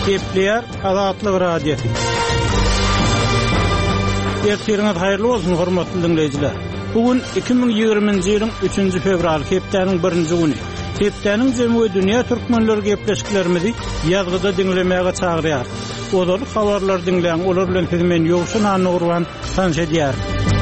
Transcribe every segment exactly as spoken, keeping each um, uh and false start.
Kepler Azatlyk radiosu. Ertiriňiz haýyrly bolsun hormatly dinleýijiler. Bugün iki bin ýygrimiňji ýylyň üçünji fevral hepdeniň birinji güni. Hepdeniň jemgy dünýä türkmenleri gepleşiklerimizi ýazgyda dinlemäge çagyrýar. Olar habarlar dinleýän olar bilen hemen ýogşan urwan tanış edýär.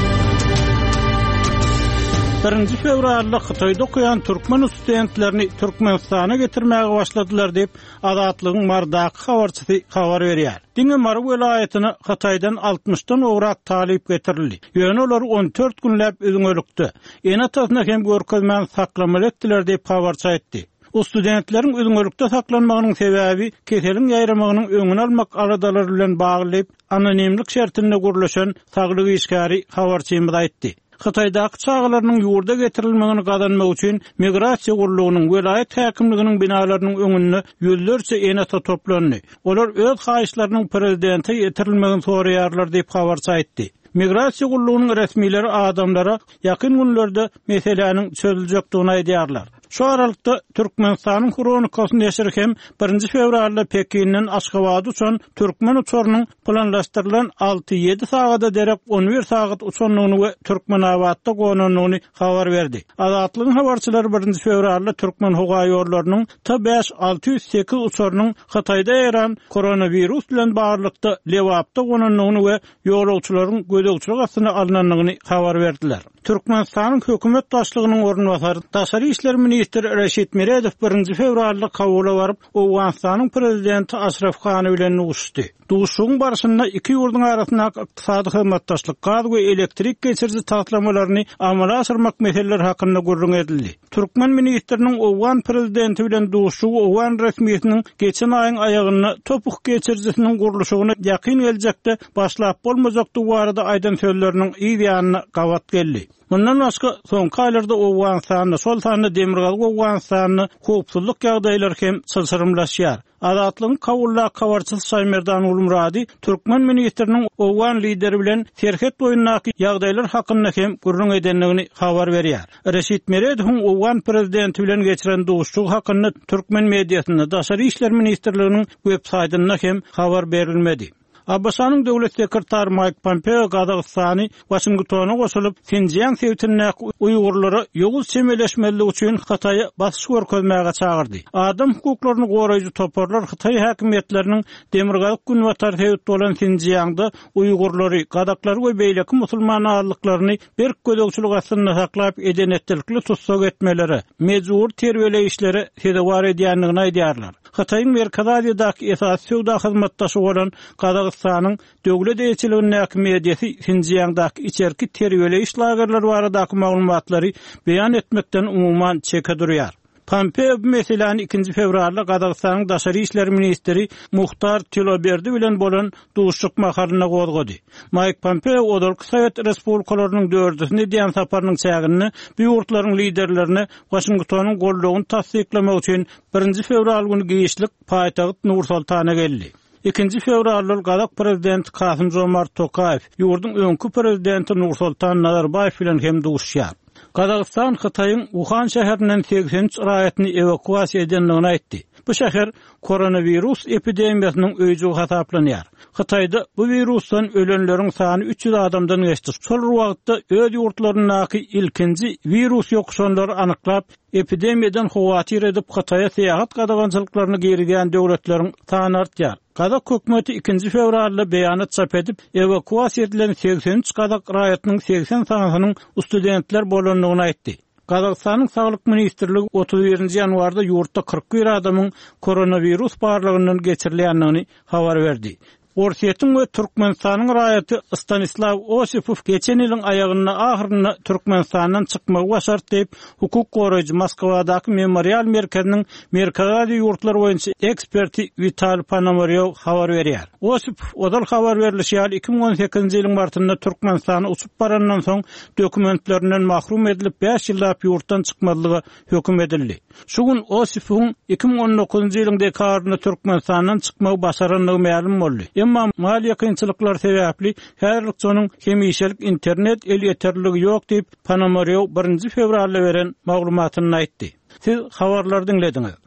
birinji fevralda Xitoyda okuyan Türkmen studentlerini Türkmenistana getirmäge başladylar dep Azatlygyň mardaky habarçysy habar berýär. Diňe-Mar welaýatyna Xitoydan altmışdan owrak talip getirildi. Ýöne olar on dört günläp öňölükdi. Enatasna hem görkezmän saklamaly etdiler dep habarça etdi. O studentleriň öňölükde saklanmagynyň sebäbi keseliň ýaýramagynyň öňüni almak aradalar bilen baglyp anonimlik şertine gurulşan saglyk işgäri habarçymyz aýtdy. Xitoydaky çağlarynyň ýurda getirilmegini gadanmak üçin migrasiýa gurulugynyň welaýat häkimliginiň binalarynyň öňünde ýüllerçe enata toplandy. Olar öz haýyşlarynyň prezidente getirilmegini soraýarlar diýip habarça aýtdy. Migrasiýa gurulugynyň resmileri adamlara ýakyn günlerde meseleniň çözüljekdigini aýdýarlar. Şu aralykda Türkmenistanyň kronikasyny ýeşirken birinji fevralda Pekinden Aşgabat üçin türkmen uçurynyň planlaşdyrylan alty ýedi sagada derek on bir sagat uçanlygyny we Türkmenawatda gonanyny habar berdi. Azatlygyň habarçylary birinji fevralda türkmen hoga ýollarynyň T beş alty ýüz sekiz uçurynyň Xitoyda ýaran koronavirus bilen baglykda lewapda gonanyny we ýolagçylaryň gödekçilik astyna alnanyny habar berdiler. Türkmenistanyň hökümet başlygynyň ornwasary Daşary işler ministri Reşit Meredow birinji fevralda Kabula baryp Owganistanyň prezidenti Ashraf Ghani bilen uguşdy. Duşuň barşynda iki ýurduň arasyndaky ykdysady hyzmatdaşlyk, gaz we elektrik geçirji taýtlamalaryny amala asyrmak meseleleri hakynda gurrun edildi. Türkmen ministriniň Owgan prezidenti bilen duşugy Owgan resmiýetiniň geçen aýyň aýagyny topuk geçirjisiniň gurulşygyna ýakyn geljekde başlap bolmajakdy barada aýdan sözleriniň ýa-da gawat geldi. Bundan başga soňky aýlarda Owganistanyň sol tarapynda demirgal Owganistanyň howpsuzlyk ýagdaýlary hem çylsyrymlaşýar. Azatlygyň Kabulla habarçysy Şaymerdan Ulumrady Türkmen ministriniň Owgan lideri bilen terhet boýundaky ýagdaýlar hakynda hem gurrun edenligini habar berýär. Reşit Meredow Owgan prezidenti bilen geçiren duşuşyk hakynda Türkmen mediasyna Daşary işler ministrliginiň web saýtyna hem habar berilmedi. Abbasanyň döwlet sekretary Mike Pompeo Gazagystany Washingtona goşulyp Xinjiang sewtindäki Uýgurlary ýogul semeleşmeligi üçin Xitoýa basyş görkezmäge çagyrdy. Adam hukuklaryny goraýjy toparlar Xitoy häkimetleriniň demirgalyk günwatar sewt bolan Xinjiangda Uýgurlary, gadaklary we beýleki musulman aýallaryny bir gödekçilik astyna saklap eden etdirlikli tutsak etmeleri, mejbur terbiýele işleri sedewar edýänligini aýdýarlar. Xitoýň Merkez Aziýadaky esas sowda hyzmatdaşy bolan Gazagystanyň döwlet elçiliginiň mediýasy Xinjiangdaky içerki terbiýele iş lagerleri baradaky maglumatlary beýan etmekden umumyň çeke durýar. Pompeo bu meseleni ikinji fevralda Gazagystanyň Daşary işler ministri Muhtar Tiloberdi bilen bolan duşuşyk mahalyna gozgady. Mike Pompeo Odorky Sowet Respublikalarynyň dördüsine diýen saparynyň çägini bu ýurtlaryň liderlerine Washingtonyň gollugyny tasdiklemek üçin birinji fevral güni giýişlik paýtagyt Nur-Sultana geldi. ikinji fevralda Gazak prezidenti Kasym-Jomart Tokayew ýurdun öňkü prezidenti Nur-Sultan Nazarbayew bilen hem duşýar. Gazagistan Xitoyň Wuhan şäherinden seksen üç raýatyny evakuasiýa edenligini aýtdy. Bu şäher koronavirus epidemiýasynyň öýjügi hasaplanýar. Xitoyda bu virusdan ölenleriň sany üç ýüz adamdan geçdi. Şol wagtda öz ýurtlarynaky ilkinji virus ýokşanlary anyklap epidemiýadan hawatyr edip Xitoy'a seýahat gadagançylyklaryny geriden döwletleriň sany artýar. Gazak hökümeti ikinji fevralda beýanat çap edip evakuasiýa edilen seksen üç Gazak raýatynyň seksen sanasynyň studentler bolanlygyny aýtdy. Gazagystanyň Saglyk ministrligi otuz birinji ýanwarda ýurtda kırk bir adamyň koronavirus barlygyndan geçirilýändigini habar berdi. Orsiýetiň we Türkmenistanyň raýaty Stanislav Osipow geçen ýylyň aýagyny ahyrynda Türkmenistandan çykmagy başart diýip hukuk goraýjy Moskwadaky Memorial merkeziniň merkezi ýurtlar boýunça eksperti Vital Ponomaryow habar berýär. Osipow odal habar berilişi ýaly iki bin on sekizinji ýylyň martynda Türkmenistana uçup barandan soň dokumentlerinden mahrum edilip beş ýyllap ýurtdan çykmalygy hökm edildi. Şu gün Osipow iki bin on dokuzunji ýylyň dekabrynda Türkmenistandan çykmagy başaranlygy ma'lum boldy. Emma maliýe kynçylyklar sebäpli häzirlik jonuň hemişelik internet el ýeterligi ýok diýip Ponomaryow birinji fevralda beren maglumatyny aýtdy. Siz habarlar dinlediňiz.